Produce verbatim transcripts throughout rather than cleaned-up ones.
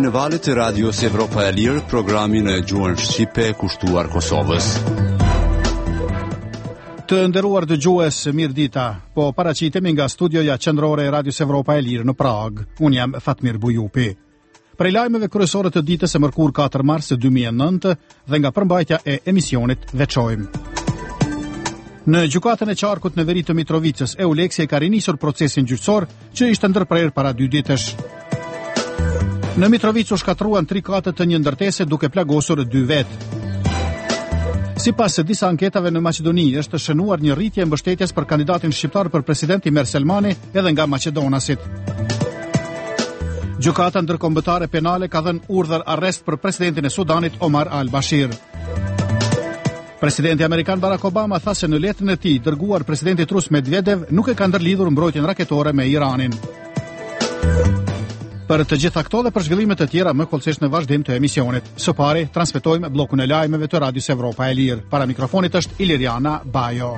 në valët e radios Evropa e Lirë, programin e gjuhën shqipe kushtuar Kosovës. Të nderuar dëgjues, mirë dita. Po paraqitemi nga studioja qendrore e Radios Evropa e Lirë në Prag. Unë jam Fatmir Bujupi. Prej lajmeve kryesore të ditës së mërkur katër mars dy mijë e nëntë dhe nga përmbajtja e emisionit veçojmë. Në gjykatën e qarkut në veri të Mitrovicës, Euleksi ka rinisur procesin gjyqësor që ishte ndërprer para dy ditësh. Në Mitrovicë u shkatruan tri kate të një ndërtese duke plagosur dy vetë. Sipas disa anketave në Maqedoni është shënuar një rritje mbështetjes për kandidatin shqiptar për president Imer Selmani edhe nga maqedonasit. Gjykata ndërkombëtare penale ka dhënë urdhër arrest për presidentin e Sudanit Omar al-Bashir. Presidenti amerikan Barack Obama tha se në letrën e tij dërguar presidentit rus Medvedev nuk e ka ndërlidhur mbrojtjen raketore me Iranin. Për të gjitha këto dhe për zhvillime të tjera më kollësisht në vazhdim të emisionit. Së pari transmetojmë bllokun e lajmeve të Radios Evropa e Lirë. Para mikrofonit është Iliriana Bajo.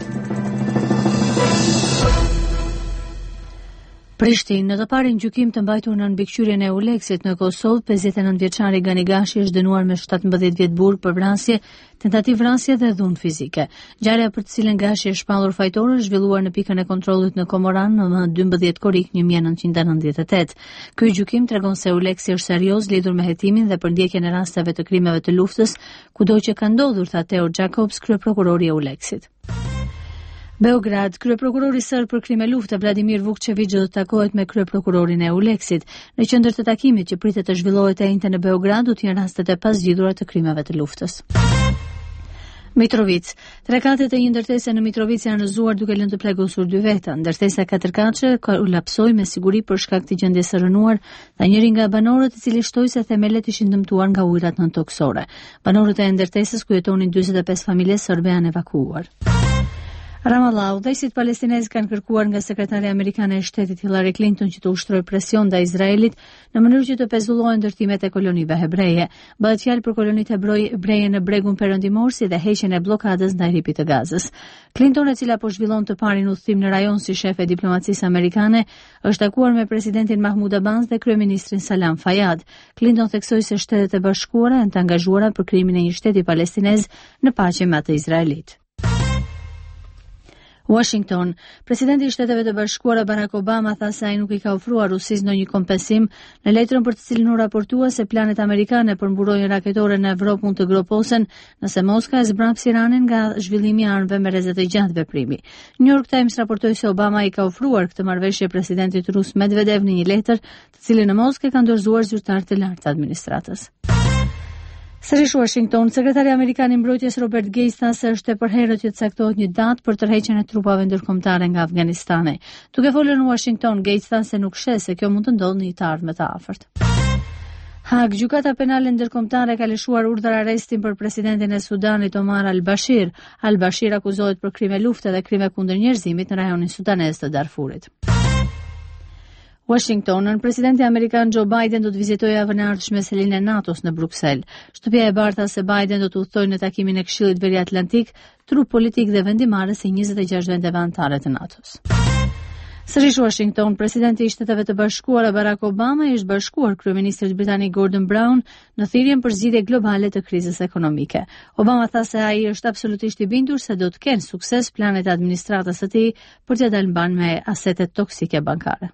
Prishtinë, në të parin gjykim të mbajtur në mbikëqyrjen e Euleksit në Kosovë, pesëdhjetë e nëntë vjeçari Gani Gashi është dënuar me shtatëmbëdhjetë vjet burg për vrasje, tentativë vrasje dhe dhunë fizike. Ngjarja për të cilën Gashi është shpallur fajtor është zhvilluar në pikën e kontrollit në Komoran në dymbëdhjetë korrik një mijë e nëntëqind e nëntëdhjetë e tetë. Ky gjykim tregon se Euleksi është serioz lidhur me hetimin dhe përndjekjen e rasteve të krimeve të luftës, kudo që ka ndodhur, tha Theo Jacobs, kryeprokurori i Euleksit. Beograd, kryeprokurori serb për krime lufte Vladimir Vukčević do të takohet me kryeprokurorin e Euleksit. Në qendër të takimit që pritet të zhvillohet e njëjtën në Beograd do të jenë rastet e pazgjidhura të krimeve të luftës. Mitrovic. Tre katet e një ndërtese në Mitrovic janë rëzuar duke lënë të plagosur dy veta. Ndërtesa katërkatëshe kolapsoi me siguri për shkak të gjendjes së rënuar dhe njëri nga banorët i cili shtoi se themelet ishin dëmtuar nga ujërat nëntoksore. Banorët e ndërtesës ku jetonin dyzet e pesë familje serbe janë evakuuar. Ramallah, udhëheqësit palestinezë kanë kërkuar nga sekretarja amerikane e shtetit Hillary Clinton që të ushtrojë presion ndaj Izraelit në mënyrë që të pezullohen ndërtimet e kolonive hebreje. Bëhet fjalë për kolonitë hebreje në bregun perëndimor si dhe heqjen e bllokadës ndaj ripit të Gazës. Clinton, e cila po zhvillon të parin udhëtim në rajon si shef e diplomacisë amerikane, është takuar me presidentin Mahmoud Abbas dhe kryeministrin Salam Fayyad. Clinton theksoi se Shtetet e Bashkuara janë të angazhuara për krijimin e një shteti palestinez në paqe me atë izraelit. Washington. Presidenti i Shteteve të Bashkuara Barack Obama tha se ai nuk i ka ofruar Rusisë ndonjë kompensim në letrën për të cilën u raportua se planet amerikane për mburojtjen raketore në Evropë mund të groposen nëse Moska e zbraps Iranin nga zhvillimi i armëve me rrezet të gjatë veprimi. New York Times raportoi se Obama i ka ofruar këtë marrëveshje presidentit rus Medvedev në një letër, të cilën në Moskë ka dorëzuar zyrtar të lartë të administratës. Sërish Washington, sekretari amerikan i mbrojtjes Robert Gates tha se është e përherët që të caktohet një datë për tërheqjen e trupave ndërkombëtare nga Afganistani. Duke folur në Washington, Gates tha se nuk sheh se kjo mund të ndodhë në një të ardhme të afërt. Hag, gjykata penale ndërkombëtare ka lëshuar urdhër arrestin për presidentin e Sudanit Omar al-Bashir. Al-Bashir akuzohet për krime lufte dhe krime kundër njerëzimit në rajonin sudanez të Darfurit. Washington, presidenti amerikan Joe Biden do të vizitojë javën e ardhshme selinë e NATO-s në Bruksel. Shtëpia e bardha se Biden do të udhtojë në takimin e Këshillit Veriatlantik, trup politik dhe vendimarrës i njëzet e gjashtë vendeve anëtare të NATO-s. Sërish Washington, presidenti i Shteteve të Bashkuara Barack Obama i është bashkuar kryeministrit britanik Gordon Brown në thirrjen për zgjidhje globale të krizës ekonomike. Obama tha se ai është absolutisht i bindur se do të kenë sukses planet e administratës së tij për të dalë mban me asetet toksike bankare.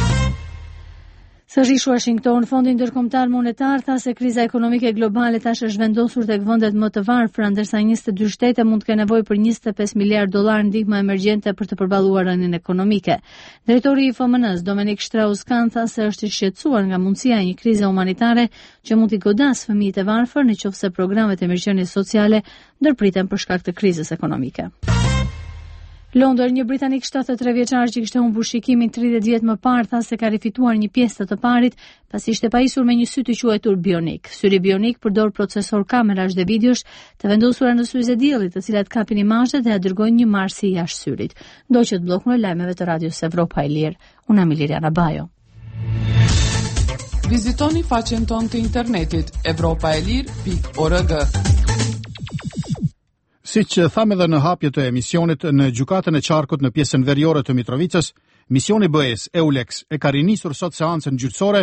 Sërish Washington, Fondi Ndërkombëtar Monetar tha se kriza ekonomike globale tash është vendosur tek vendet më të varfra, ndërsa njëzet e dy shtete mund të kenë nevojë për njëzet e pesë miliardë dollar ndihmë emergjente për të përballuar rënien ekonomike. Drejtori i F M N-s, Dominic Strauss-Kahn, tha se është i shqetësuar nga mundësia e një krize humanitare që mund t'i godasë fëmijët e varfër nëse programet e emergjencës sociale ndërpriten për shkak të krizës ekonomike. Londër, një britanik shtatëdhjetë e tre vjeçar që kishte humbur shikimin tridhjetë vjet më parë tha se ka rifituar një pjesë të të parit pasi ishte pajisur me një sy të quajtur bionik. Syri bionik përdor procesor kamerash dhe videosh të vendosura në syze e diellit, të cilat kapin imazhe dhe ja dërgojnë një marsi jashtë syrit. Ndoqët bllokun e lajmeve të Radios Evropa e Lirë. Unë jam Iliriana Bajo. Vizitoni faqen tonë të internetit evropaelir pikë org. Siç thamë edhe në hapje të emisionit, në gjykatën e qarkut në pjesën veriore të Mitrovicës, misioni B E S Eulex e ka rinisur sot seancën gjyqësore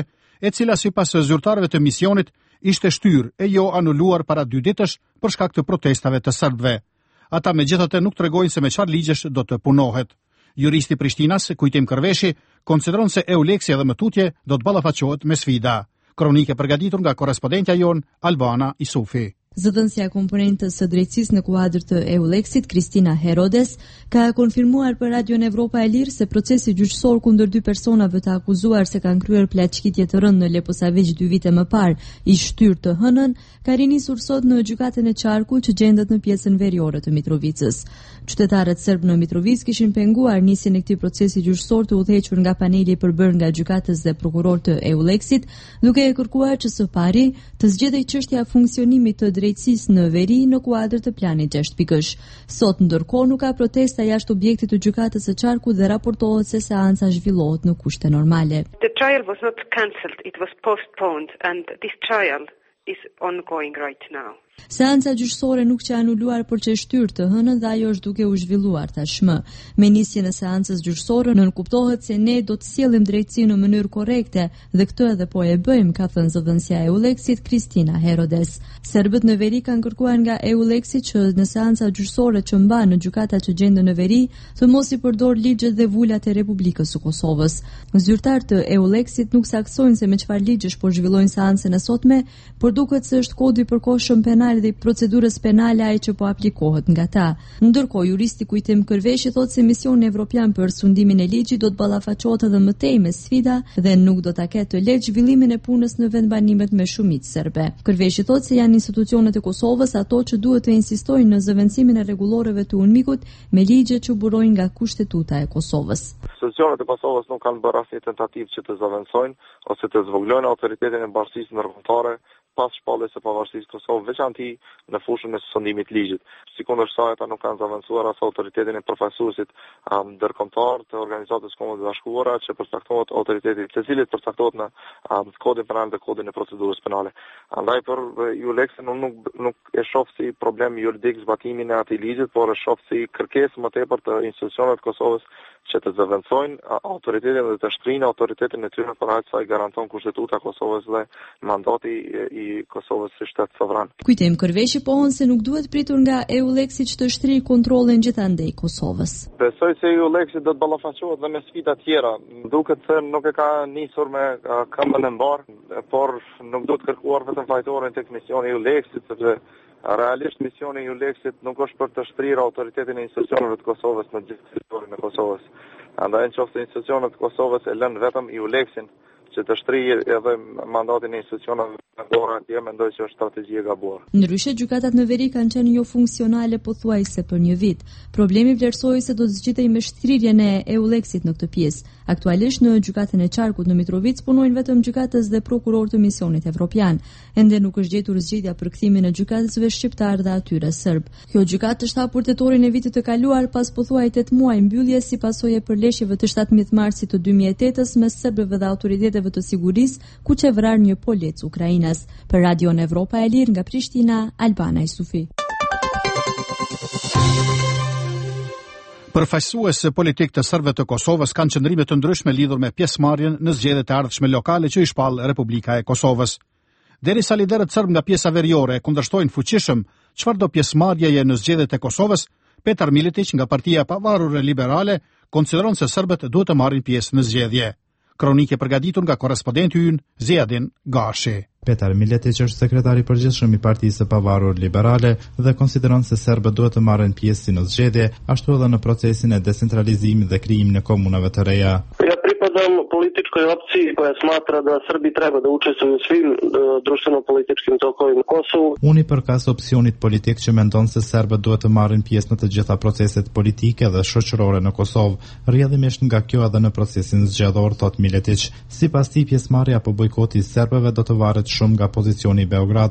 e cila sipas zyrtarëve të misionit ishte shtyrë e jo anuluar para dy ditësh për shkak të protestave të serbëve. Ata megjithatë nuk tregojnë se me çfarë ligjesh do të punohet. Juristi Prishtinas, Kujtim Kërveshi, konsideron se Euleksi edhe më tutje do të ballafaqohet me sfida. Kronike përgatitur nga korrespondentja jon Albana Isufi. Zëdhënësja e komponentës së drejtësisë në kuadër të Euleksit, Kristina Herodes, ka konfirmuar për Radion Evropa e Lirë se procesi gjyqësor kundër dy personave të akuzuar se kanë kryer plaçkitje të rëndë në Leposavić dy vite më parë, i shtyrë të hënën, ka rinisur sot në gjykatën e Qarkut që gjendet në pjesën veriore të Mitrovicës. Qytetarët serb në Mitrovicë kishin penguar nisjen e këtij procesi gjyqësor të udhëhequr nga paneli i përbërë nga gjykatës dhe prokuror të Euleksit, duke e kërkuar që së pari të zgjedhej çështja e funksionimit të drejtësisë në veri në kuadër të planit gjashtë pikësh. Sot ndërkohë nuk ka protesta jashtë objektit të gjykatës së Qarkut dhe raportohet se seanca zhvillohet në kushte normale. The trial was not cancelled, it was postponed and this trial is ongoing right now. Seanca gjyqësore nuk që anuluar por që shtyrë të hënën dhe ajo është duke u zhvilluar tashmë. Me nisjen e seancës gjyqësore nënkuptohet se ne do të sjellim drejtësi në mënyrë korrekte dhe këtë edhe po e bëjmë, ka thënë zëdhënësja e Euleksit Kristina Herodes. Serbët në veri kanë kërkuar nga Euleksi që në seanca gjyqësore që mban në gjykata që gjenden në veri të mos i përdor ligjet dhe vulat e Republikës së Kosovës. Zyrtarët të Euleksit nuk saksojnë se me çfarë ligjesh po zhvillojnë seancën e sotme, por duket se është kodi i përkohshëm penal dhe procedurës penale ai që po aplikohet nga ta. Ndërkohë, juristi Kujtim Kërveshi thotë se misioni evropian për sundimin e ligjit do të ballafaqohet edhe më tej me sfida dhe nuk do ta ketë të lehtë zhvillimin e punës në vendbanimet me shumicë serbe. Kërveshi thotë se janë institucionet e Kosovës ato që duhet të insistojnë në zëvendësimin e rregulloreve të UNMIK-ut me ligje që burojnë nga Kushtetuta e Kosovës. Institucionet e Kosovës nuk kanë bërë asnjë tentativë që të zëvendësojnë ose të zvoglojnë autoritetin e bashkisë ndërkombëtare pas shpalljes së pavarësisë Kosovë, veçanti në fushën e sundimit ligjit. Sikundër kësaj ata nuk kanë zëvendësuar as autoritetin e përfaqësuesit um, ndërkombëtar të Organizatës Kombëve të Bashkuara që përcaktohet autoriteti i cilit përcaktohet në um, kodin penal dhe kodin e procedurës penale. Andaj për Euleksin unë nuk nuk e shoh si problem juridik zbatimin e atij ligjit, por e shoh si kërkesë më tepër të institucioneve të Kosovës që të zëvendësojnë autoritetin dhe të shtrinë autoritetin e tyre për aq sa i garanton Kushtetuta e Kosovës dhe mandati i Kosovës si shtet sovran. Kujtim Kërveshi pohon se nuk duhet pritur nga Euleksi që të shtrijë kontrollin gjithandej Kosovës. Besoj se Euleksi do të ballafaqohet dhe me sfida tjera. Duket se nuk e ka nisur me uh, këmbën e mbar, por nuk do të kërkuar vetëm fajtorin tek misioni i Euleksit, sepse realisht misioni i Euleksit nuk është për të shtrirë autoritetin e institucioneve të Kosovës në gjithë territorin e Kosovës. Andaj nëse institucionet e Kosovës e lënë vetëm Euleksin që të shtrijë edhe mandatin e institucioneve vendore, atje mendoj se është strategji e gabuar. Ndryshe, gjykatat në veri kanë qenë jo funksionale pothuajse për një vit. Problemi vlerësoi se do të zgjidhej me shtrirjen e Euleksit në këtë pjesë. Aktualisht në gjykatën e Qarkut në Mitrovicë punojnë vetëm gjykatës dhe prokuror të misionit evropian. Ende nuk është gjetur zgjidhja për kthimin e gjykatësve shqiptar dhe atyre serb. Kjo gjykatë është hapur tetorin e vitit të kaluar pas pothuaj tetë muaj mbyllje si pasojë e përleshjeve të shtatëmbëdhjetë marsit të dy mijë e tetës mes serbëve dhe autoriteteve të sigurisë, ku që vrar një polec Ukrainas. Për Radion Evropa e Lirë nga Prishtina, Albana Isufi. Përfaqësues politik të serbëve të Kosovës kanë qëndrime të ndryshme lidhur me pjesëmarrjen në zgjedhjet e ardhshme lokale që i shpall Republika e Kosovës. Derisa liderët serb nga pjesa veriore kundërshtojnë fuqishëm çfarëdo pjesëmarrjeje në zgjedhjet e Kosovës, Petar Miletić nga Partia e Pavarur Liberale konsideron se serbët duhet të marrin pjesë në zgjedhje. Kronike përgatitur nga korrespondenti ynë Ziadin Gashi. Petar Miletić është sekretari i përgjithshëm i Partisë së Pavarur Liberale dhe konsideron se serbët duhet të marrin pjesë në zgjedhje, ashtu edhe në procesin e decentralizimit dhe krijimin e komunave të reja. Ja pripadam političkoj opciji koja smatra da Srbi treba da učestvuju u svim društveno-političkim tokovima na Kosovu. Unë i përkas opsionit politik që mendon se serbët duhet të marrin pjesë në të gjitha proceset politike dhe shoqërore në Kosovë, rrjedhimisht nga kjo edhe në procesin zgjedhor, thot Miletić. Sipas tij, pjesëmarrja apo bojkoti i serbëve do të varet shumë nga pozicioni i Beogradit.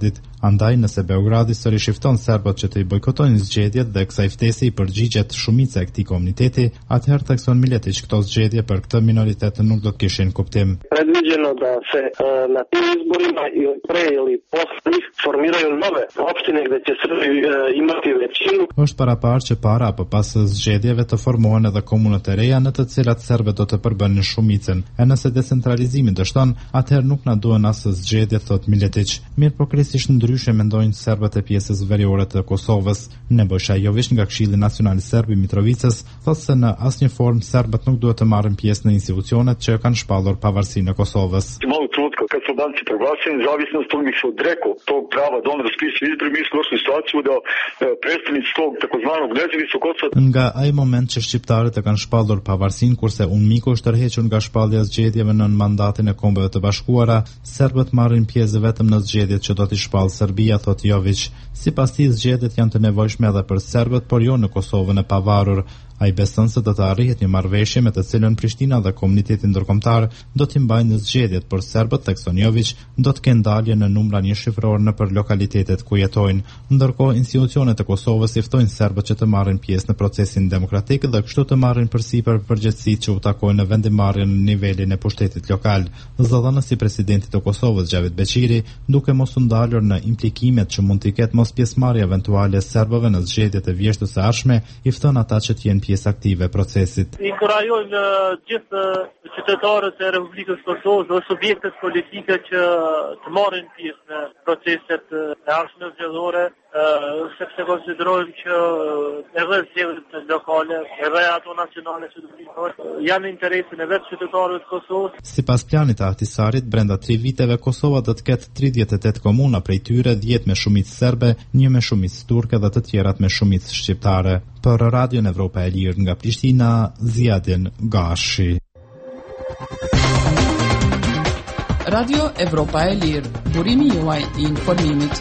Andaj, nëse Beogradi sërish i fton serbët që të i bojkotojnë zgjedhjet dhe kësaj ftese i përgjigjet shumica e këtij komuniteti, atëherë thekson Miletić këto zgjedhje për këtë minoritet nuk do të kishin kuptim. Predviđeno da se uh, na tim izborima ili pre ili posle njih formiraju nove opštine gde će Srbi uh, imati većinu. Është paraparë që para apo pas zgjedhjeve të formohen edhe komunat e reja në të cilat serbët do të përbënin shumicën. E nëse decentralizimi dështon, atëherë nuk na duhen as zgjedhje, thot Miletić. Mirë po krejtësisht ndryshe mendojnë serbët e pjesës veriore të Kosovës. Nebojša Jović nga Këshilli Nacional Serb i Mitrovicës thotë se në asnjë formë serbët nuk duhet të marrin pjesë në institucionet që kanë shpallur pavarësinë e Kosovës. Malo trenutka kad su Albanci proglasili nezavisnost, on bi se odrekao tog prava da on raspisuje izbore. Mi smo došli u situaciju da predstavnici tog takozvanog nezavisnog Kosova. Nga ai moment që shqiptarët e kanë shpallur pavarësinë, kurse UNMIKO është tërhequr nga shpallja e zgjedhjeve në mandatin e Kombeve të Bashkuara, serbët marrin pjesë vetëm në zgjedhjet që do t'i shpallë Serbia, thot Jović. Sipas tij, zgjedhjet janë të nevojshme edhe për serbët, por jo në Kosovën e pavarur. Ai beson se do të arrihet një marrëveshje me të cilën Prishtina dhe komuniteti ndërkombëtar do t'i mbajnë zgjedhjet, por serbët, thekson Jović, do të kenë dalje në numra një shifror në për lokalitetet ku jetojnë. Ndërkohë, institucionet e Kosovës i ftojnë serbët që të marrin pjesë në procesin demokratik dhe kështu të marrin përsipër përgjegjësitë që u takojnë në vendimarrjen në nivelin e pushtetit lokal. Zëdhënësi i presidentit të Kosovës, Xhavet Beqiri, duke mos u ndalur në implikimet që mund të ketë mos pjesëmarrje eventuale e serbëve në zgjedhjet e vjeshtës së ardhshme, i fton ata që të jenë pjesë aktive e procesit. Inkurajojmë gjithë qytetarët e Republikës Kosovës dhe subjektet politike që të marrin pjesë në proceset e ardhshme zgjedhore, sepse konsiderojmë që edhe zgjedhjet lokale, edhe ato nacionale që do të bëhen janë në interesin e vetë qytetarëve të Kosovës. Sipas planit të Ahtisarit, brenda tre viteve Kosova do të ketë tridhjetë e tetë komuna, prej tyre dhjetë me shumicë serbe, një me shumicë turke dhe të tjerat me shumicë shqiptare. Për Radion Evropa e Lirë nga Prishtina, Ziadin Gashi. Radio Evropa e Lirë, burimi juaj i informimit.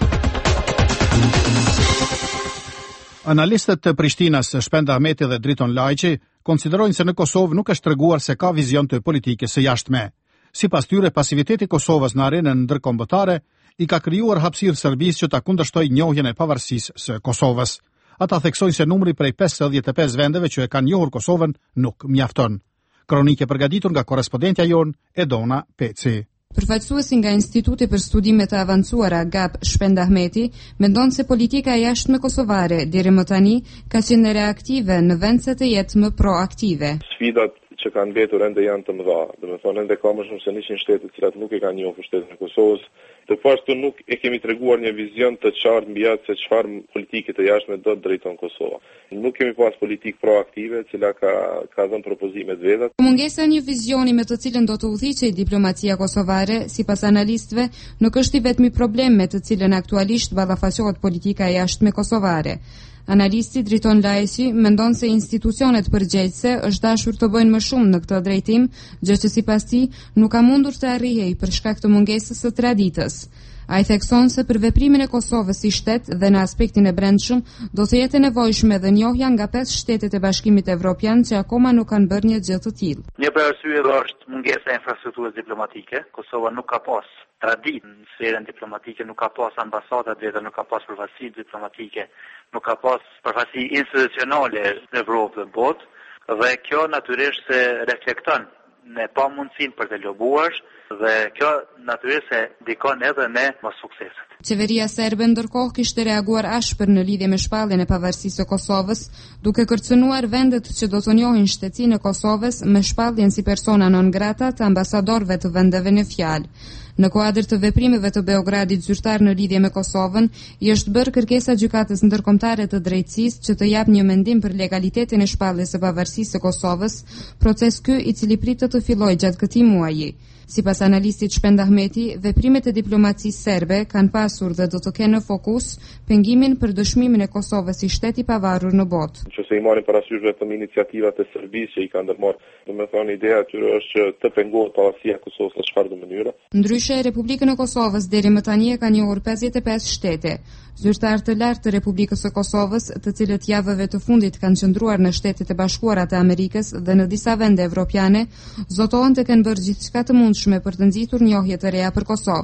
Analistët të Prishtinës, Shpend Ahmeti dhe Driton Lajqi, konsiderojnë se në Kosovë nuk është treguar se ka vizion të politikës së jashtme. Sipas tyre, pasiviteti i Kosovës në arenën ndërkombëtare i ka krijuar hapësirë Serbisë që ta kundërshtojë njohjen e pavarësisë së Kosovës. Ata theksojnë se numri prej pesëdhjetë e pesë vendeve që e kanë njohur Kosovën nuk mjafton. Kronike përgatitur nga korrespondentja jon Edona Peci. Përfaqësuesi nga Instituti për Studime të Avancuara G A P Shpend Ahmeti mendon se politika e jashtme kosovare deri më tani ka qenë reaktive në vend se të jetë më proaktive. Sfidat që kanë mbetur ende janë të mëdha. Domethënë ende ka më shumë se njëqind shtete të cilat nuk e kanë njohur shtetin e Kosovës. Të pashtu nuk e kemi treguar një vizion të qartë mbi atë se çfarë politike të jashtme do të drejton Kosova. Nuk kemi pas politikë proaktive, e cila ka ka dhënë propozime të veta. Mungesa një vizioni me të cilën do të udhëhiqej diplomacia kosovare, sipas analistëve, nuk është i vetmi problem me të cilën aktualisht ballafaqohet politika e jashtme kosovare. Analisti Driton Lajqi mendon se institucionet përgjegjëse është dashur të bëjnë më shumë në këtë drejtim, gjë që sipas tij nuk ka mundur të arrijej për shkak të mungesës së traditës. Ai thekson se për veprimin e Kosovës si shtet dhe në aspektin e brendshëm do të jetë nevojshme edhe njohja nga pesë shtetet e Bashkimit Evropian që akoma nuk kanë bërë një gjë të tillë. Një për arsye është mungesa e infrastrukturës diplomatike. Kosova nuk ka pas traditë në sferën diplomatike, nuk ka pas ambasada vetë, nuk ka pas përfaqësi diplomatike, nuk ka pas përfaqësi institucionale në Evropë dhe botë, dhe kjo natyrisht se reflekton në pamundësinë për të lobuar dhe kjo natyrisht se ndikon edhe në mos sukseset. Qeveria serbe ndërkohë kishte reaguar ashpër në lidhje me shpalljen e pavarësisë së Kosovës, duke kërcënuar vendet që do të njohin shtetësinë e Kosovës me shpalljen si persona non grata të ambasadorëve të vendeve në fjalë. Në kuadër të veprimeve të Beogradit zyrtar në lidhje me Kosovën, i është bërë kërkesa gjykatës ndërkombëtare të drejtësisë që të japë një mendim për legalitetin e shpalljes së pavarësisë së Kosovës, proces ky i cili pritet të fillojë gjatë këtij muaji. Sipas analistit Shpend Ahmeti, veprimet e diplomacisë serbe kanë pasur dhe do të kenë në fokus pengimin për dëshmimin e Kosovës si shtet i pavarur në botë. Nëse i marrin parasysh vetëm iniciativat e Serbisë që i kanë ndërmarrë, domethënë ideja e tyre është që të pengohet pavarësia e Kosovës në çfarëdo mënyre. Ndryshe, Republikën e Kosovës deri më tani e kanë njohur pesëdhjetë e pesë shtete. Zyrtarë të lartë të Republikës së Kosovës, të cilët javëve të fundit kanë qëndruar në Shtetet e Bashkuara të Amerikës dhe në disa vende evropiane, zotohen të kenë bërë gjithçka të mundshme për të nxitur njohje të reja për Kosovën.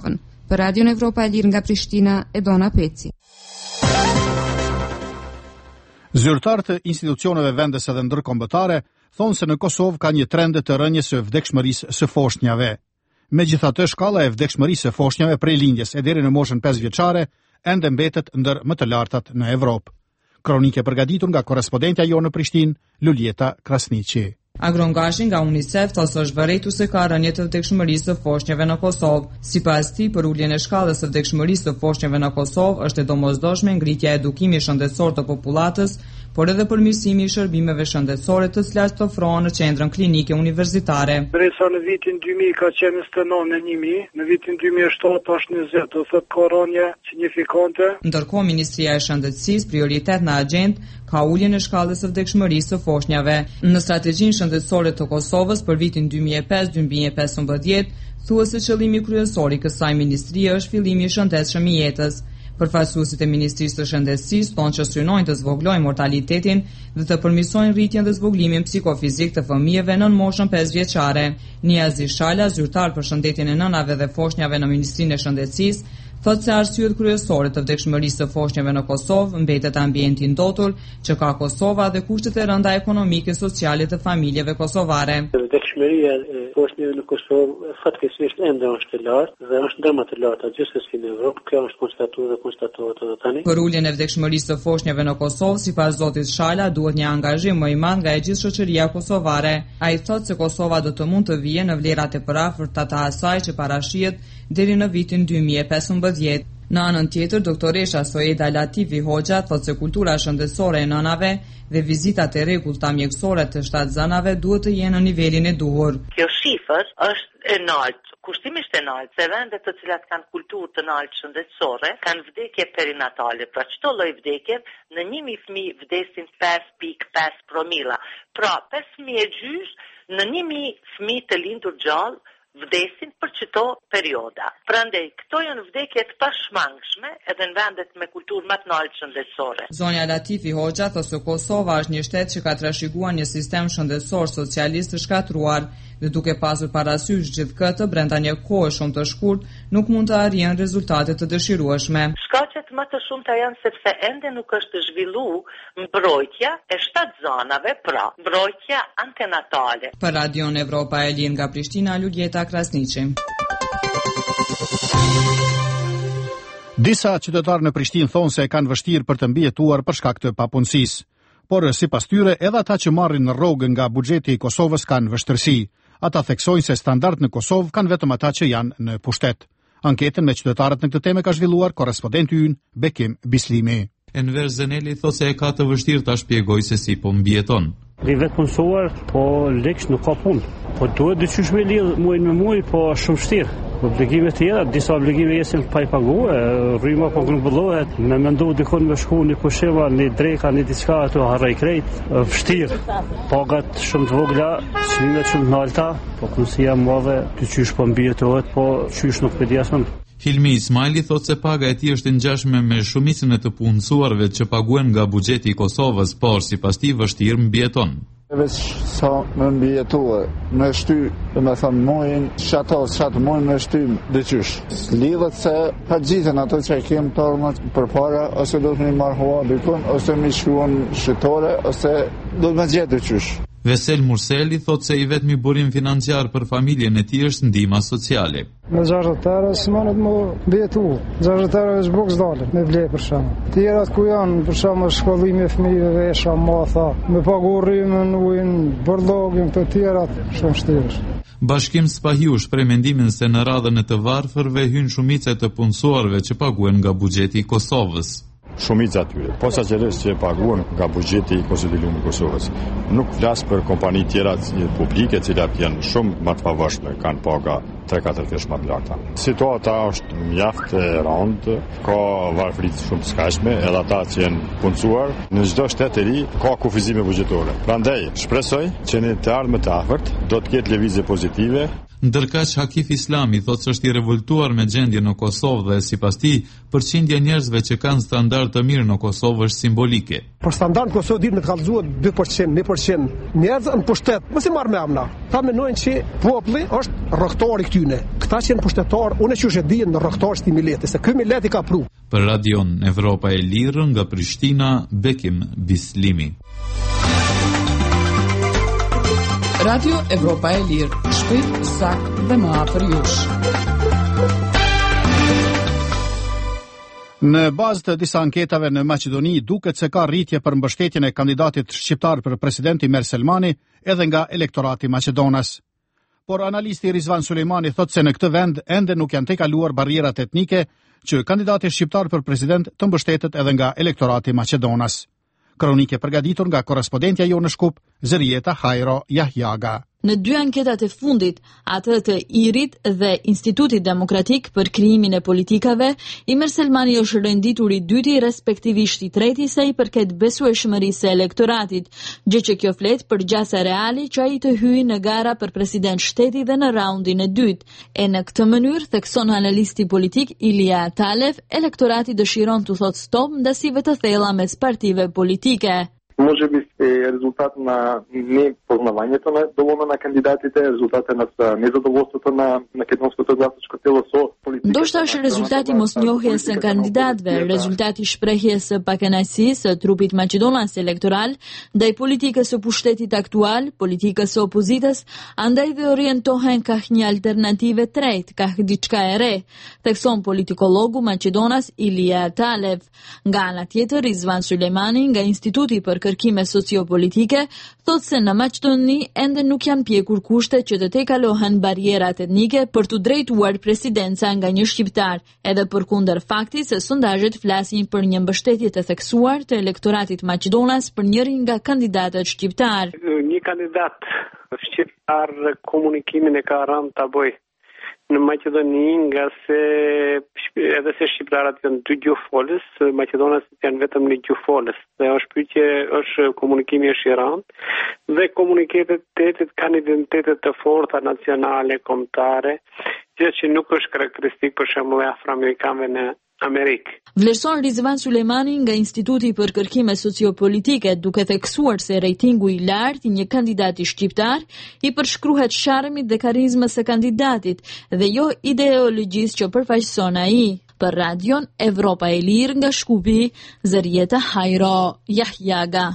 Për Radion Evropa e Lirë nga Prishtina, Edona Peci. Zyrtarët e institucioneve vendese dhe ndërkombëtare thonë se në Kosovë ka një trend të rënjes së vdekshmërisë së foshnjave. Megjithatë, shkalla e vdekshmërisë së foshnjave prej lindjes e deri në moshën pesë vjeçare ende mbetet ndër më të lartat në Evropë. Kronike përgatitur nga korrespondentja jonë në Prishtinë, Luljeta Krasniqi. Agrongashi nga UNICEF thosë është vërejtu se ka rënje të vdekshmërisë së foshnjave në Kosovë. Sipas tij, për uljen e shkallës së vdekshmërisë së foshnjave në Kosovë është e domosdoshme ngritja e edukimit shëndetësor të popullatës, por edhe përmirësimi i shërbimeve shëndetësore të cilat ofrohen në qendrën klinike universitare. Drejsa në vitin dy mijë ka qenë njëzet e nëntë në një mijë, në vitin dy mijë e shtatë është njëzet, do thotë ka rënje signifikante. Ndërkohë Ministria e Shëndetësisë prioritet në agjendë ka uljen e shkallës së vdekshmërisë së foshnjave. Në strategjinë shëndetësore të Kosovës për vitin dy mijë e pesë deri dy mijë e pesëmbëdhjetë, thuhet se qëllimi kryesor i kësaj ministrie është fillimi i shëndetshëm i jetës. Përfaqësuesit e Ministrisë së Shëndetësisë thonë që synojnë të zvoglojnë mortalitetin dhe të përmirësojnë rritjen dhe zvoglimin psikofizik të fëmijëve nën moshën pesë vjeçare. Niazi Shala, zyrtar për shëndetjen e nënave dhe foshnjave në Ministrinë e Shëndetësisë, thotë se arsyet kryesore të vdekshmërisë së foshnjave në Kosovë mbetet ambienti i ndotur që ka Kosova dhe kushtet e rënda ekonomike e sociale të familjeve kosovare. Vdekshmëria e foshnjave në Kosovë fatkeqësisht ende është e lartë dhe është ndër më të larta gjithsesi në Evropë. Kjo është konstatuar dhe konstatohet edhe tani. Për uljen e vdekshmërisë së foshnjave në Kosovë, sipas zotit Shala, duhet një angazhim më i madh nga e gjithë shoqëria kosovare. Ai thotë se Kosova do të mund të vijë në vlerat e përafërta të asaj që parashihet deri në vitin dy mijë e pesëmbëdhjetë. Në anën tjetër, doktoresha Soeda Latifi Hoxha thotë se kultura shëndetësore e nënave dhe vizitat e rregullta mjekësore të shtatzënave duhet të jenë në nivelin e duhur. Kjo shifër është e lartë, kushtimisht e lartë, se vendet të cilat kanë kulturë të lartë shëndetësore kanë vdekje perinatale. Pra çdo lloj vdekje në një mijë fëmijë vdesin pesë pikë pesë promila. Pra pesë mijë e gjysh në një mijë fëmijë të lindur gjallë vdesin për çdo perioda. Prandaj këto janë vdekje të pashmangshme edhe në vendet me kulturë më të lartë shëndetësore. Zonja Latifi Hoxha thotë se Kosova është një shtet që ka trashëguar një sistem shëndetësor socialist të shkatruar dhe duke pasur parasysh gjithë këtë brenda një kohe shumë të shkurtë nuk mund të arrijnë rezultate të dëshirueshme. Shkaqet më të shumta janë sepse ende nuk është zhvilluar mbrojtja e shtatzanave, pra mbrojtja antenatale. Për Radion Evropa e Lirë nga Prishtina, Luljeta Krasniqi. Disa qytetarë në Prishtinë thonë se kanë vështirë për të mbijetuar për shkak të papunësisë, por sipas tyre edhe ata që marrin në rrogë nga buxheti i Kosovës kanë vështirësi. Ata theksojnë se standardet në Kosovë kanë vetëm ata që janë në pushtet. Anketën me qytetarët në këtë temë ka zhvilluar korrespondenti ynë Bekim Bislimi. Enver Zeneli thotë se e ka të vështirë ta shpjegojë se si po mbijeton. I vetë punësuar, po lekë nuk ka punë. Po duhet dyqysh me lidh muaj me muaj, po shumë vështirë. Obligime tjera, disa obligime jesin pa i paguar, rryma po grumbullohet, me mendu dikon me shku një pusheva, një dreka, një diçka ato harrej krejt, vështirë. Pagat shumë të vogla, çmimet shumë të larta, po punësia madhe, dyqysh po mbijetohet, po qysh nuk pe di asnjë. Hilmi Ismaili thotë se paga e tij është ngjashme me shumicën e të punësuarve që paguhen nga buxheti i Kosovës, por sipas tij vështirë mbijeton. Veç sa më mbijetohet, me shty, dhe me thëmë mojën, shato, shato mojën me shty dhe qysh. Lidhet se pa gjithën ato që kemë të ormat për para, ose do të një marrë hua dikun, ose mi shkuon shqitore, ose do të me gjithë dhe qysh. Vesel Murseli thot se i vetmi burim financiar për familjen e tij është ndihma sociale. Me gjashtetare s'monët më bjetu, gjashtetare është boks dalë, me ble për shumë. Tjerat ku janë, për shumë shkollimi e fëmijëve, vesha, matha, me pagu rrimën, ujnë, bërlogin, të tjerat, shumë shtirish. Bashkim Spahiu shpreh mendimin se në radhën e të varfërve hyn shumica e të punësuarve që paguhen nga buxheti i Kosovës. Shumica atyre, posaçërisht që paguhen nga buxheti i Konsidiumit të Kosovës. Nuk flas për kompani tjera publike, të cilat janë shumë më të pavarshme, kanë paga tre katër fish më të larta. Situata është mjaft e rëndë, ka varfëri shumë të skajshme, edhe ata që janë punësuar në çdo shtet të ri ka kufizime buxhetore. Prandaj shpresoj që në të ardhmen të afërt do të ketë lëvizje pozitive. Ndërkaq Hakif Islami thotë se është i revoltuar me gjendjen në Kosovë dhe sipas tij, përqindja e njerëzve që kanë standard të mirë në Kosovë është simbolike. Për standard Kosovë ditë me të kallëzuar dy përqind, një përqind njerëz në pushtet, mos i marr me amna. Ta mendojnë që populli është rrohtari këtyne. Këta që janë pushtetarë, unë që është e dijen në rrëhtarës të miletit, se ky milet i ka pru. Për Radion Evropa e Lirë nga Prishtina, Bekim Bislimi. Radio Evropa e Lirë, shpejt, sakt dhe më afër jush. Në bazë të disa anketave në Maqedoni, duket se ka rritje për mbështetjen e kandidatit shqiptar për presidenti Mer Selmani edhe nga elektorati maqedonas. Por analisti Rizvan Sulejmani thot se në këtë vend ende nuk janë tejkaluar barrierat etnike që kandidati shqiptar për president të mbështetet edhe nga elektorati maqedonas. Kronike përgatitur nga korrespondentja jo në Shkup, Zërieta Hajro Jahjaga. Në dy anketat e fundit, atë të IRIT dhe Institutit Demokratik për krijimin e politikave, Imer Selmani është renditur i dyti respektivisht i treti sa i përket besueshmërisë së elektoratit, gjë që kjo flet për gjasa reali që ai të hyjë në gara për president shteti dhe në raundin e dytë. E në këtë mënyrë, thekson analisti politik Ilia Atalev, elektorati dëshiron të thotë stop ndasive të thella mes partive politike. Може би е резултат на непознавањето на доволно на кандидатите, резултат е на незадоволството на македонското гласачко тело со политиката. Ndoshta është rezultati mosnjohjes së kandidatëve, rezultati shprehjes së pakënaqësisë së trupit maqedonas elektoral ndaj politikës së pushtetit aktual, politikës së opozitës, andaj dhe orientohen ka një alternative tretë, ka diçka e re, thekson politikologu maqedonas Ilia Atalev. Nga ana tjetër, Rizvan Sulejmani nga Instituti për kërkime sociopolitike thot se në Maqedoni ende nuk janë pjekur kushte që të tejkalohen barrierat etnike për të drejtuar presidenca nga një shqiptar, edhe përkundër faktit se sondazhet flasin për një mbështetje të theksuar të elektoratit maqedonas për njërin nga kandidatët shqiptar. Një kandidat shqiptar komunikimin e ka rënë ta bëj në Maqedoni, nga se edhe se shqiptarët janë dy gjuhëfolës, maqedonasit janë vetëm një gjuhëfolës. Dhe është pyetje, është komunikimi është i rëndë dhe komunitetet kanë identitete të forta nacionale, kombëtare, gjë që nuk është karakteristik për shembull e afroamerikanëve në Amerikë. Vlerëson Rizvan Sulejmani nga Instituti për kërkime sociopolitike, duke theksuar se rejtingu i lartë i një kandidati shqiptar i përshkruhet sharmit dhe karizmës së kandidatit dhe jo ideologjisë që përfaqëson ai. Për Radion Evropa e Lirë nga Shkupi, Zërieta Hajro Jahjaga.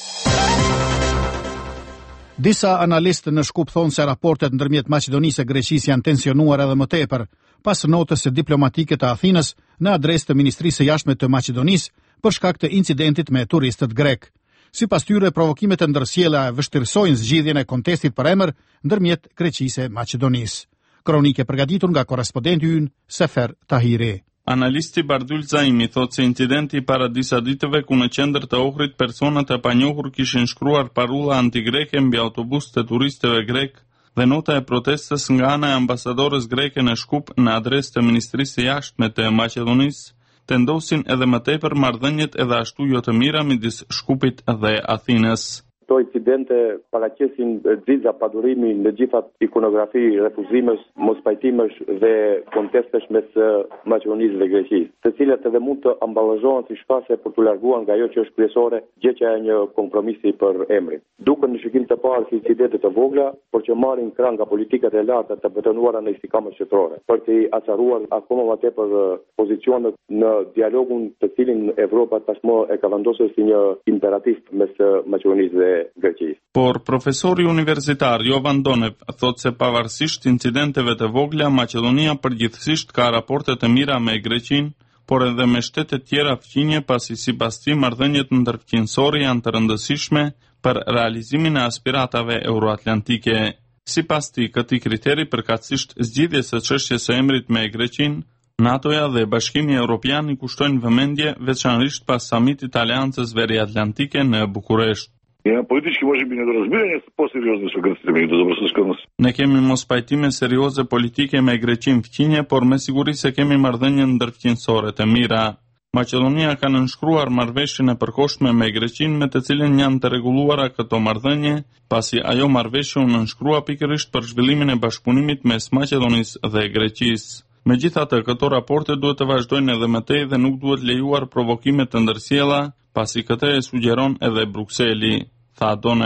Disa analistë në Shkup thonë se raportet ndërmjet Maqedonisë e Greqisë janë tensionuar edhe më tepër, pas notës së diplomatike të Athinës në adresë të Ministrisë së Jashtme të Maqedonisë për shkak të incidentit me turistët grek. Sipas tyre, provokimet e ndërsjellja vështirësojnë zgjidhjen e kontestit për emër ndërmjet Greqisë e Maqedonisë. Kronike përgatitur nga korrespondenti ynë Sefer Tahiri. Analisti Bardul Zaimi thot se incidenti para disa ditëve ku në qendër të Ohrit personat e panjohur kishin shkruar parulla antigreke mbi autobus të turistëve grek dhe nota e protestës nga ana e ambasadorës greke në Shkup në adresë të Ministrisë së Jashtme të Maqedonisë tendosin edhe më tepër marrëdhëniet edhe ashtu jo të mira midis Shkupit dhe Athinës. Këto incidente paraqesin xixa padurimi në gjitha ikonografi, refuzimesh, mospajtimesh dhe kontestesh mes Maqedonisë dhe Greqisë, të cilat edhe mund të amballazhohen si shpase për të larguar nga ajo që është kryesore, gjë që është një kompromisi për emrin. Duken në shikim të parë si incidente të vogla, por që marrin krah nga politikat e larta të betonuara në istikamet shtetërore, për të acaruar akoma më tepër pozicionet në dialogun të cilin Evropa tashmë e ka vendosur si një imperativ mes Maqedonisë dhe Greqisë. Por profesori universitar Jovan Donev thot se pavarësisht incidenteve të vogla, Maqedonia përgjithsisht ka raporte të mira me Greqinë, por edhe me shtetet tjera fqinje, pasi sipas tij marrëdhëniet ndërfqinësore janë të rëndësishme për realizimin e aspiratave euroatlantike. Sipas tij, këtij kriteri përkatësisht zgjidhjes së çështjes së emrit me Greqinë, NATO-ja dhe Bashkimi Evropian i kushtojnë vëmendje veçanërisht pas samitit të Aleancës Veriatlantike në Bukuresht. Ja, politički može biti nedorazbiranje poseriozne su grcite među dobrosusjednost. Ne kemi mos pajtime serioze politike me Greqinë fqinje, por me siguri se kemi marrëdhënie ndërfqinësore të mira. Maqedonia ka nënshkruar marrëveshjen e përkohshme me Greqinë, me të cilën janë të rregulluara këto marrëdhënie, pasi ajo marrëveshje u nënshkrua pikërisht për zhvillimin e bashkëpunimit mes Maqedonisë dhe Greqisë. Megjithatë, këto raporte duhet të vazhdojnë edhe më tej dhe nuk duhet lejuar provokime të ndërsjella, pasi këtë e sugjeron edhe Brukseli, tha Donev.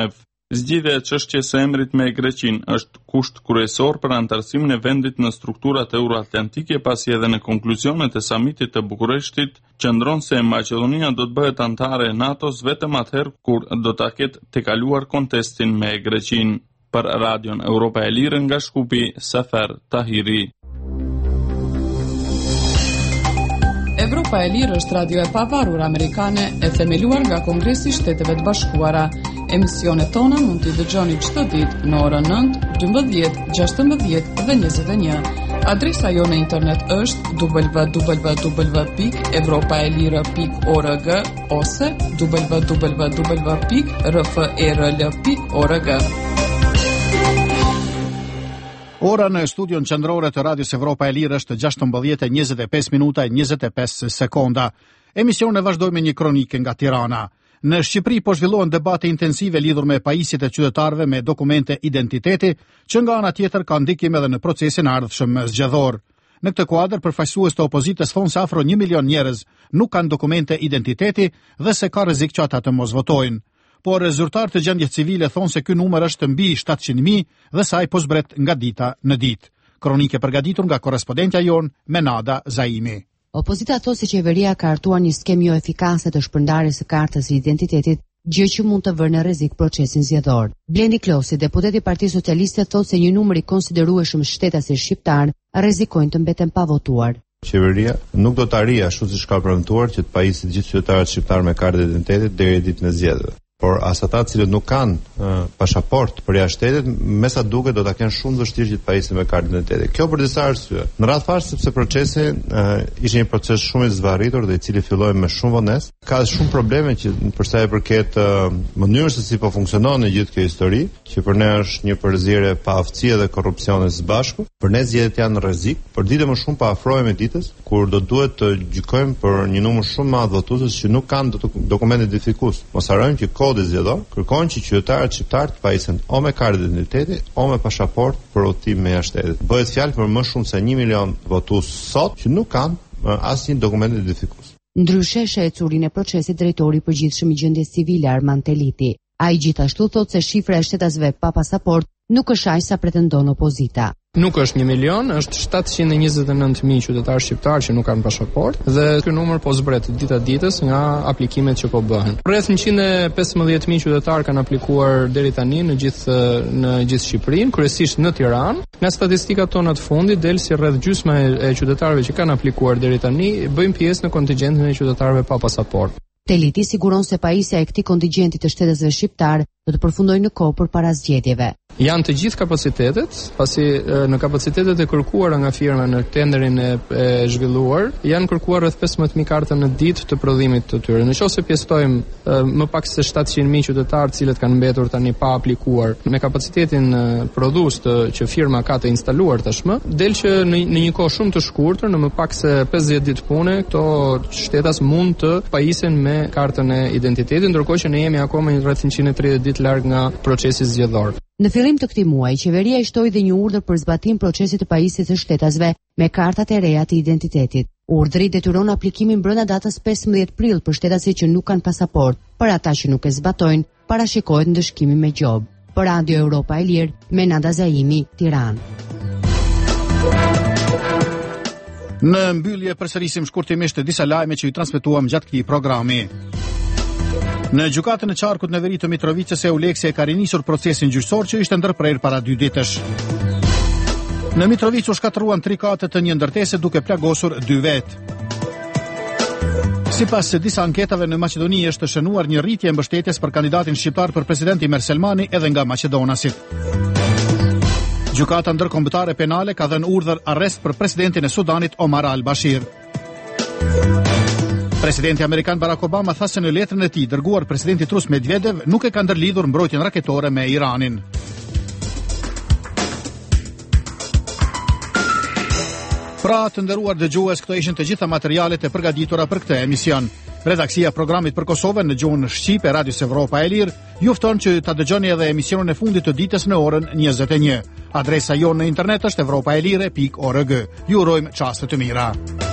Zgjidhja e çështjes së emrit me Greqinë është kusht kryesor për anëtarësimin e vendit në strukturat euroatlantike, pasi edhe në konkluzionet e samitit të Bukureshtit qëndron se Maqedonia do të bëhet anëtare e NATO-s vetëm atëherë kur do ta ketë tekaluar kontestin me Greqinë. Për Radion Europa e Lirë nga Shkupi, Safer Tahiri. Europa e Lirë është radio e pavarur amerikane e themeluar nga Kongresi i Shteteve të Bashkuara. Emisionet tona mund t'i dëgjoni çdo ditë në orën nëntë, dymbëdhjetë, gjashtëmbëdhjetë dhe njëzet e një. Adresa jo në internet është w w w pikë europa e lirë pikë org ose w w w pikë r f e r l pikë org. Ora në studion qendrore të Radios Evropa e Lirë është gjashtëmbëdhjetë e njëzet e pesë minuta e njëzet e pesë sekonda. Emisione vazhdoj me një kronike nga Tirana. Në Shqipëri po zhvillohen debate intensive lidhur me pajisjet e qytetarëve me dokumente identiteti, që nga ana tjetër ka ndikim edhe në procesin ardhshëm zgjedhor. Në këtë kuadër, përfaqësues të opozitës thonë se afro një milion njerëz nuk kanë dokumente identiteti dhe se ka rrezik që ata të mos votojnë. Por zyrtarët e gjendjes civile thonë se ky numër është mbi shtatëqind mijë dhe sa ai po zbret nga dita në ditë. Kronike përgatitur nga korrespondentja jon Menada Zaimi. Opozita thotë se qeveria ka hartuar një skemë jo efikase të shpërndarjes së kartës së identitetit, gjë që mund të vërë në rrezik procesin zgjedhor. Blendi Klosi, deputet i Partisë Socialiste, thotë se një numër i konsiderueshëm shtetasit shqiptar rrezikojnë të mbeten pa votuar. Qeveria nuk do të arrijë ashtu siç ka premtuar që të pajisë të gjithë qytetarët shqiptar me kartë identiteti deri ditën e zgjedhjeve. Por as ata të cilët nuk kanë uh, pasaportë për jashtë shtetit, me sa duket do ta kenë shumë vështirë që të pajisin me kartë identiteti. Kjo për disa arsye. Në radhë parë sepse procesi uh, ishte një proces shumë i zvarritur dhe i cili filloi me shumë vonesë. Ka shumë probleme që për sa i përket uh, mënyrës se si po funksionon në gjithë kjo histori, që për ne është një përzierje pa aftësie dhe korrupsioni së bashku. Për ne zgjedhjet janë në rrezik, por ditë më shumë pa afrohemi ditës kur do duhet të gjykojmë për një numër shumë madh votuesës që nuk kanë dokumente identifikues. Mos harrojmë që kodi zgjedhor kërkon që qytetarët shqiptar të pajisen o me kartë identiteti o me pasaportë për udhëtim me jashtë shtetit. Bëhet fjalë për më shumë se një milion votues sot që nuk kanë asnjë dokument identifikues. Ndryshe sheh curin e procesit drejtori i përgjithshëm i gjendjes civile Arman Teliti. Ai gjithashtu thotë se shifra e shtetasve pa pasaportë nuk është aq sa pretendon opozita. Nuk është një milion, është shtatëqind e njëzet e nëntë mijë qytetarë shqiptarë që nuk kanë pasaportë dhe ky numër po zbret dita ditës nga aplikimet që po bëhen. Rreth njëqind e pesëmbëdhjetë mijë qytetarë kanë aplikuar deri tani në gjithë në gjithë Shqipërinë, kryesisht në Tiranë. Nga statistikat tona të fundit del si rreth gjysma e qytetarëve që kanë aplikuar deri tani bëjnë pjesë në kontingjentin e qytetarëve pa pasaportë. Teliti siguron se pajisja e këtij kontingjenti të shtetasve shqiptar do të përfundojë në kohë përpara zgjedhjeve. Janë të gjithë kapacitetet, pasi në kapacitetet e kërkuara nga firma në tenderin e, e zhvilluar, janë kërkuar rreth pesëmbëdhjetë mijë karta në ditë të prodhimit të tyre. Nëse pjestojmë më pak se shtatëqind mijë qytetarë të cilët kanë mbetur tani pa aplikuar me kapacitetin prodhues të që firma ka të instaluar tashmë, del që në, në një kohë shumë të shkurtër, në më pak se pesëdhjetë ditë pune, këto shtetas mund të pajisen me kartën e identitetit, ndërkohë që ne jemi akoma rreth njëqind e tridhjetë ditë larg nga procesi zgjedhor. Në fillim të këtij muaji, qeveria i shtoi dhe një urdhër për zbatim procesit të pajisjes së shtetasve me kartat e reja të identitetit. Urdhri detyron aplikimin brenda datës pesëmbëdhjetë prill për shtetasit që nuk kanë pasaportë. Për ata që nuk e zbatojnë, parashikohet ndëshkimi me gjob. Për Radio Europa e Lirë, Menada Zaimi, Tiranë. Në mbyllje përsërisim shkurtimisht disa lajme që ju transmetuam gjatë këtij programi. Në gjykatën e qarkut në veri të Mitrovicës e Ulekse ka rinisur procesin gjyqësor që ishte ndërprer para dy ditësh. Në Mitrovicë u shkatëruan tri kate të një ndërtese duke plagosur dy vetë. Sipas disa anketave në Maqedoni është shënuar një rritje mbështetjes për kandidatin shqiptar për president Imer Selmani edhe nga maqedonasit. Gjykata ndërkombëtare penale ka dhënë urdhër arrest për presidentin e Sudanit Omar al-Bashir. Presidenti amerikan Barack Obama tha se në letrën e tij dërguar presidentit rus Medvedev nuk e ka ndërlidhur mbrojtjen raketore me Iranin. Pra të nderuar dëgjues, këto ishin të gjitha materialet e përgatitura për këtë emision. Redaksia e programit për Kosovën në gjuhën shqipe e Radios Evropa e Lirë ju fton që ta dëgjoni edhe emisionin e fundit të ditës në orën njëzet e një. Adresa jonë në internet është evropaelire pikë org. Ju urojmë çaste të mira.